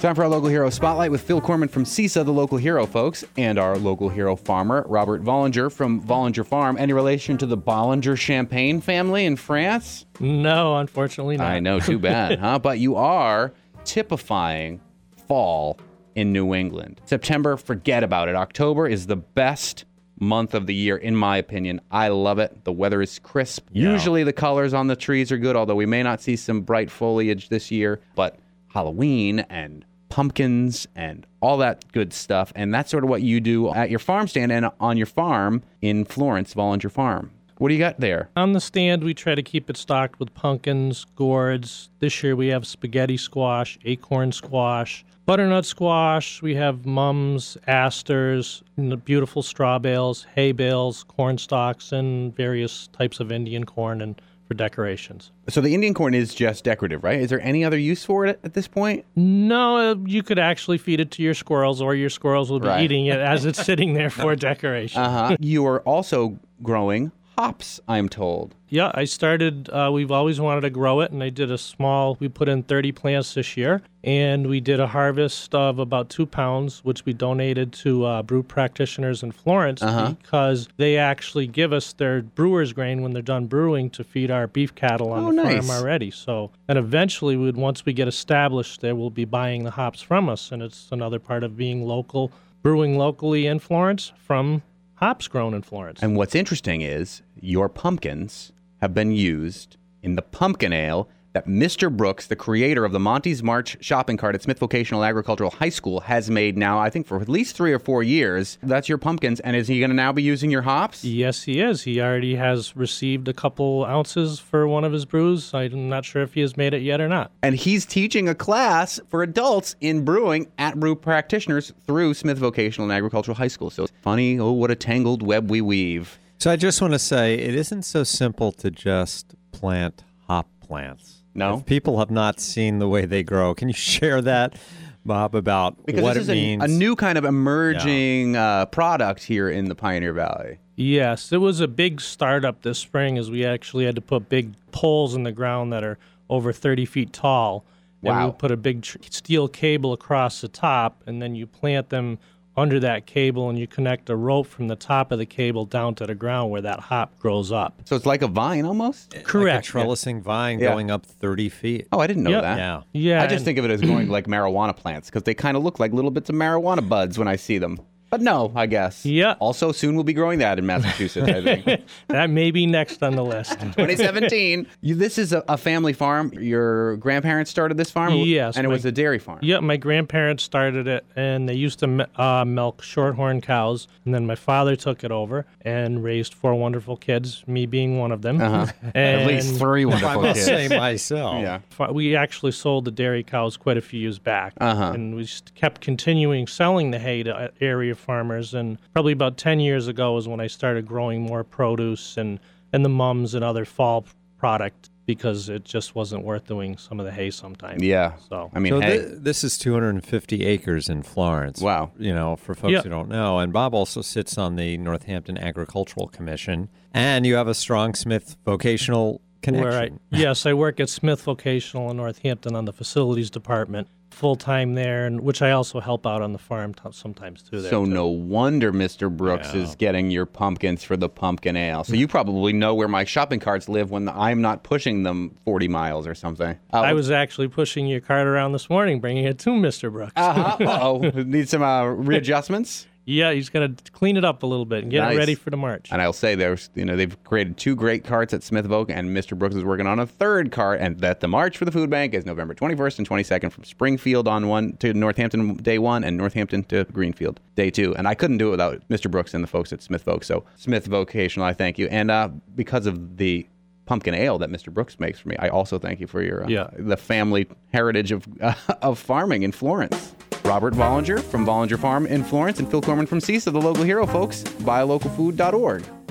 Time for our Local Hero Spotlight with Phil Corman from CISA, the local hero, folks, and our local hero farmer, Robert Vollinger from Vollinger Farm. Any relation to the Bollinger Champagne family in France? No, unfortunately not. I know, too bad, huh? But you are typifying fall in New England. September, forget about it. October is the best month of the year, in my opinion. I love it. The weather is crisp. Yeah. Usually the colors on the trees are good, although we may not see some bright foliage this year. But Halloween and pumpkins and all that good stuff. And that's sort of what you do at your farm stand and on your farm in Florence, Vollinger Farm. What do you got there? On the stand, we try to keep it stocked with pumpkins, gourds. This year we have spaghetti squash, acorn squash, butternut squash. We have mums, asters, beautiful straw bales, hay bales, corn stalks, and various types of Indian corn and for decorations. So the Indian corn is just decorative, right? Is there any other use for it at this point? No, you could actually feed it to your squirrels, or your squirrels will be Right. eating it as it's sitting there for decoration. You are also growing hops, I'm told. Yeah, I started, we've always wanted to grow it, and I did we put in 30 plants this year, and we did a harvest of about 2 pounds, which we donated to brew practitioners in Florence because they actually give us their brewer's grain when they're done brewing to feed our beef cattle on the nice. farm already. So, and eventually, once we get established, they will be buying the hops from us, and it's another part of being local, brewing locally in Florence from hops grown in Florence. And what's interesting is your pumpkins have been used in the pumpkin ale that Mr. Brooks, the creator of the Monty's March shopping cart at Smith Vocational Agricultural High School, has made now, I think, for at least 3 or 4 years. That's your pumpkins. And is he going to now be using your hops? Yes, he is. He already has received a couple ounces for one of his brews. I'm not sure if he has made it yet or not. And he's teaching a class for adults in brewing at Brew Practitioners through Smith Vocational and Agricultural High School. So it's funny, what a tangled web we weave. So I just want to say, it isn't so simple to just plant hop plants. No? If people have not seen the way they grow, can you share that, Bob, about Because what this it is means? a new kind of emerging product here in the Pioneer Valley. Yes, it was a big startup this spring as we actually had to put big poles in the ground that are over 30 feet tall. And Wow. we put a big steel cable across the top, and then you plant them under that cable, and you connect a rope from the top of the cable down to the ground where that hop grows up. So it's like a vine almost? Correct. Like a trellising vine Yeah. going up 30 feet. Oh, I didn't know Yep. that. Yeah. Yeah. I just and- think of it as going like marijuana plants because they kind of look like little bits of marijuana buds when I see them. But no, I guess. Yeah. Also, soon we'll be growing that in Massachusetts, I think. that may be next on the list. 2017. This is a family farm. Your grandparents started this farm? Yes, And it my- was a dairy farm. Yeah, my grandparents started it, and they used to milk shorthorn cows. And then my father took it over and raised 4 wonderful kids, me being one of them. At And least 3 I wonderful must kids. say myself. Yeah. we actually sold the dairy cows quite a few years back. And we just kept continuing selling the hay to area farmers. And probably about 10 years ago is when I started growing more produce and the mums and other fall product because it just wasn't worth doing some of the hay sometimes. Yeah. So I mean, So hey. this is 250 acres in Florence. Wow. You know, for folks Yeah. who don't know. And Bob also sits on the Northampton Agricultural Commission. And you have a strong Smith vocational connection. Yes, I work at Smith Vocational in Northampton on the facilities department, full-time there, and which I also help out on the farm sometimes too. So no wonder Mr. Brooks is getting your pumpkins for the pumpkin ale. So you probably know where my shopping carts live when I'm not pushing them 40 miles or something. I was actually pushing your cart around this morning, bringing it to Mr. Brooks. Uh-oh. Need some readjustments? Yeah, he's going to clean it up a little bit and get Nice. it ready for the march. And I'll say they've created 2 great carts at Smith Voc, and Mr. Brooks is working on a 3rd cart, and that the March for the Food Bank is November 21st and 22nd from Springfield on 1 to Northampton day 1 and Northampton to Greenfield day 2. And I couldn't do it without Mr. Brooks and the folks at Smith Voc. So Smith Vocational, I thank you. And because of the pumpkin ale that Mr. Brooks makes for me, I also thank you for your the family heritage of farming in Florence. Robert Vollinger from Vollinger Farm in Florence and Phil Corman from CISA, the local hero, folks. BuyLocalFood.org.